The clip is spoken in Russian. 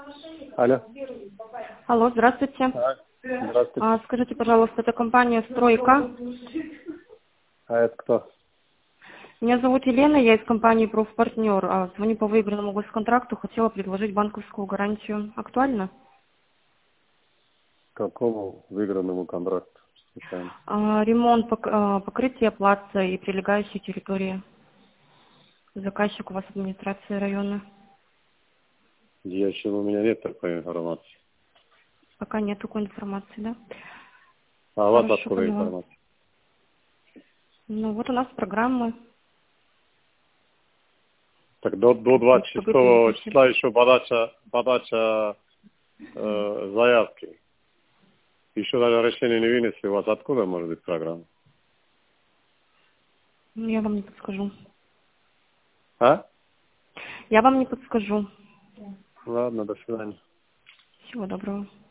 Алло. Алло, здравствуйте. Здравствуйте. Скажите, пожалуйста, это компания «Стройка». А это кто? Меня зовут Елена, я из компании «Профпартнер». Звоню по выигранному госконтракту, хотела предложить банковскую гарантию. Актуально? Какому выигранному контракту? Случайно. Ремонт, покрытие плаца и прилегающей территории. Заказчик у вас администрация района. У меня нет такой информации. Пока нет такой информации, да? А у вас Хорошо, откуда поняла. информация? Ну вот у нас программы. Так до Вот, чтобы это 26 запустить. числа еще подача заявки. Еще даже решение не вынесли. У вас откуда может быть программа? Я вам не подскажу. А? Я вам не подскажу. Ладно, до свидания. Всего доброго.